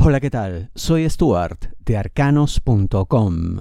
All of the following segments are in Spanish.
Hola, ¿qué tal? Soy Stuart de Arcanos.com.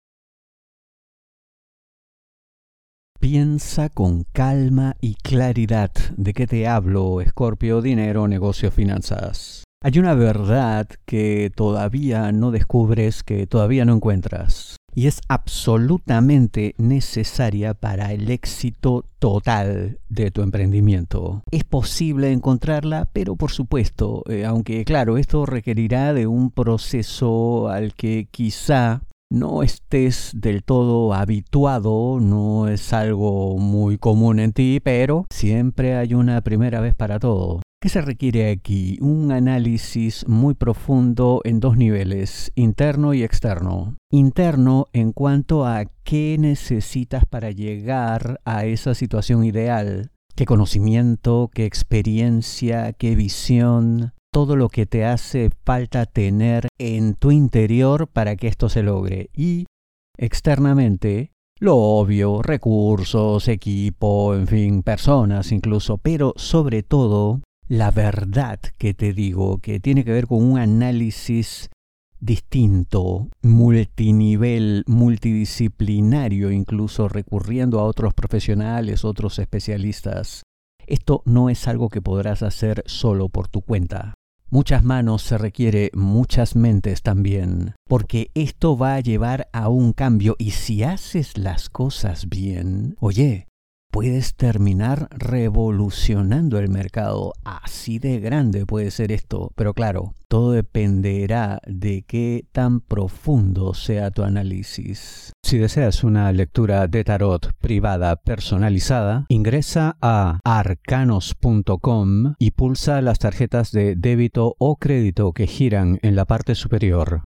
Piensa con calma y claridad de qué te hablo, Escorpio, dinero, negocio, finanzas. Hay una verdad que todavía no descubres, que todavía no encuentras, y es absolutamente necesaria para el éxito total de tu emprendimiento. Es posible encontrarla, pero por supuesto, aunque claro, esto requerirá de un proceso al que quizá no estés del todo habituado, no es algo muy común en ti, pero siempre hay una primera vez para todo. ¿Qué se requiere aquí? Un análisis muy profundo en dos niveles, interno y externo. Interno en cuanto a qué necesitas para llegar a esa situación ideal. ¿Qué conocimiento, qué experiencia, qué visión? Todo lo que te hace falta tener en tu interior para que esto se logre. Y externamente, lo obvio, recursos, equipo, en fin, personas incluso, pero sobre todo la verdad que te digo, que tiene que ver con un análisis distinto, multinivel, multidisciplinario, incluso recurriendo a otros profesionales, otros especialistas. Esto no es algo que podrás hacer solo por tu cuenta. Muchas manos se requiere, muchas mentes también, porque esto va a llevar a un cambio y si haces las cosas bien, oye, puedes terminar revolucionando el mercado. Así de grande puede ser esto. Pero claro, todo dependerá de qué tan profundo sea tu análisis. Si deseas una lectura de tarot privada personalizada, ingresa a arcanos.com y pulsa las tarjetas de débito o crédito que giran en la parte superior.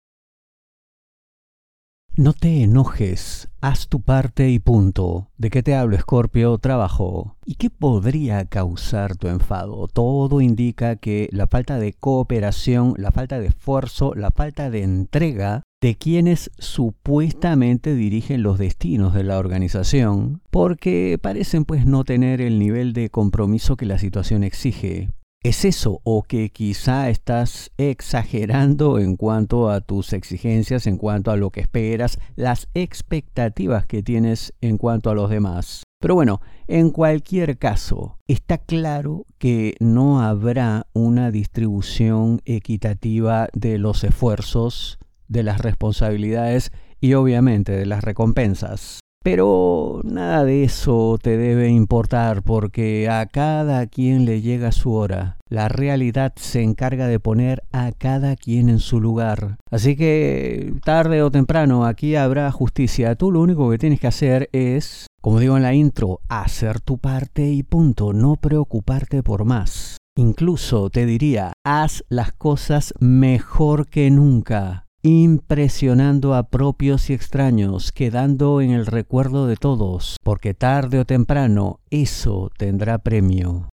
No te enojes, haz tu parte y punto. ¿De qué te hablo, Escorpio? Trabajo. ¿Y qué podría causar tu enfado? Todo indica que la falta de cooperación, la falta de esfuerzo, la falta de entrega de quienes supuestamente dirigen los destinos de la organización, porque parecen pues no tener el nivel de compromiso que la situación exige. ¿Es eso o que quizá estás exagerando en cuanto a tus exigencias, en cuanto a lo que esperas, las expectativas que tienes en cuanto a los demás? Pero bueno, en cualquier caso, está claro que no habrá una distribución equitativa de los esfuerzos, de las responsabilidades y obviamente de las recompensas. Pero nada de eso te debe importar porque a cada quien le llega su hora. La realidad se encarga de poner a cada quien en su lugar. Así que tarde o temprano aquí habrá justicia. Tú lo único que tienes que hacer es, como digo en la intro, hacer tu parte y punto. No preocuparte por más. Incluso te diría, haz las cosas mejor que nunca. Impresionando a propios y extraños, quedando en el recuerdo de todos, porque tarde o temprano eso tendrá premio.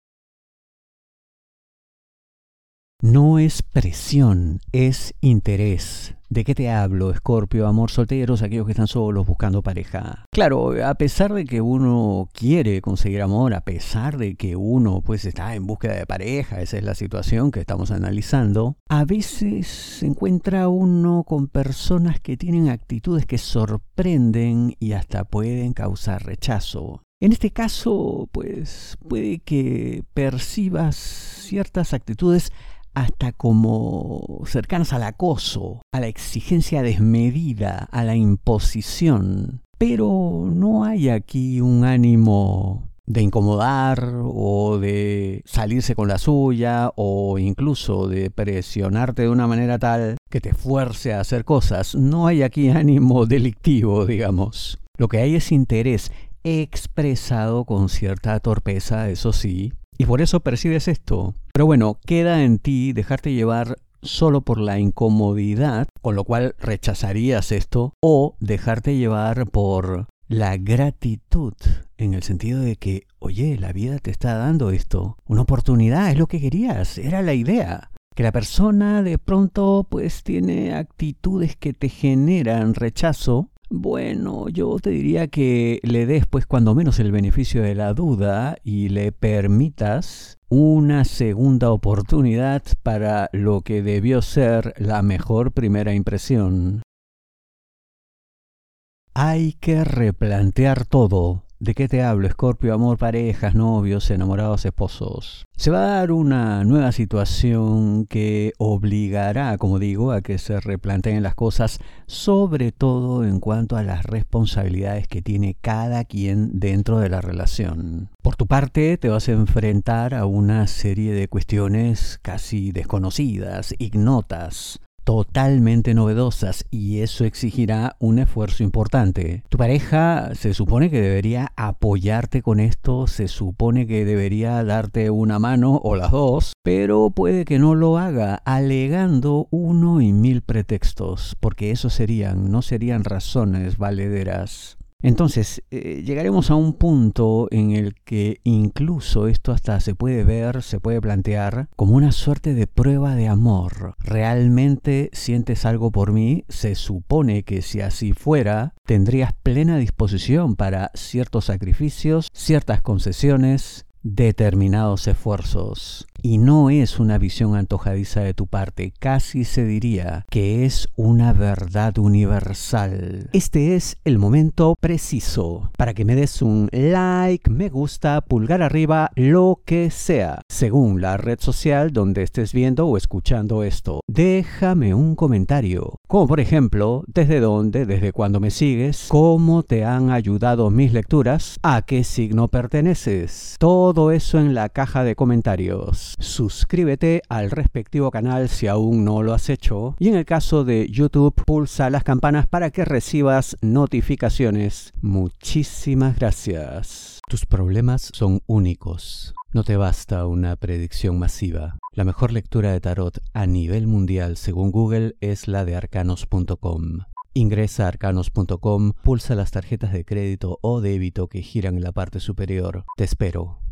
No es presión, es interés. ¿De qué te hablo, Escorpio? Amor, solteros, aquellos que están solos buscando pareja. Claro, a pesar de que uno quiere conseguir amor, a pesar de que uno pues está en búsqueda de pareja, esa es la situación que estamos analizando, a veces se encuentra uno con personas que tienen actitudes que sorprenden y hasta pueden causar rechazo. En este caso, pues puede que percibas ciertas actitudes hasta como cercanas al acoso, a la exigencia desmedida, a la imposición. Pero no hay aquí un ánimo de incomodar o de salirse con la suya o incluso de presionarte de una manera tal que te fuerce a hacer cosas. No hay aquí ánimo delictivo, digamos. Lo que hay es interés expresado con cierta torpeza, eso sí. Y por eso percibes esto. Pero bueno, queda en ti dejarte llevar solo por la incomodidad, con lo cual rechazarías esto, o dejarte llevar por la gratitud, en el sentido de que, oye, la vida te está dando esto, una oportunidad, es lo que querías, era la idea. Que la persona de pronto pues tiene actitudes que te generan rechazo, Bueno, yo te diría que le des pues cuando menos el beneficio de la duda y le permitas una segunda oportunidad para lo que debió ser la mejor primera impresión. Hay que replantear todo. ¿De qué te hablo, Escorpio? Amor, parejas, novios, enamorados, esposos. Se va a dar una nueva situación que obligará, como digo, a que se replanteen las cosas, sobre todo en cuanto a las responsabilidades que tiene cada quien dentro de la relación. Por tu parte, te vas a enfrentar a una serie de cuestiones casi desconocidas, ignotas, totalmente novedosas, y eso exigirá un esfuerzo importante. Tu pareja se supone que debería apoyarte con esto, se supone que debería darte una mano o las dos, pero puede que no lo haga, alegando 1 y 1000 pretextos, porque eso no serían razones valederas. Entonces, llegaremos a un punto en el que incluso esto hasta se puede ver, se puede plantear como una suerte de prueba de amor. ¿Realmente sientes algo por mí? Se supone que si así fuera, tendrías plena disposición para ciertos sacrificios, ciertas concesiones, determinados esfuerzos. Y no es una visión antojadiza de tu parte, casi se diría que es una verdad universal. Este es el momento preciso para que me des un like, me gusta, pulgar arriba, lo que sea, según la red social donde estés viendo o escuchando esto. Déjame un comentario, como por ejemplo, desde dónde, desde cuándo me sigues, cómo te han ayudado mis lecturas, a qué signo perteneces. Todo eso en la caja de comentarios. Suscríbete al respectivo canal si aún no lo has hecho, y en el caso de YouTube, pulsa las campanas para que recibas notificaciones. Muchísimas gracias. Tus problemas son únicos. No te basta una predicción masiva. La mejor lectura de tarot a nivel mundial, según Google, es la de arcanos.com. Ingresa a arcanos.com, pulsa las tarjetas de crédito o débito que giran en la parte superior. Te espero.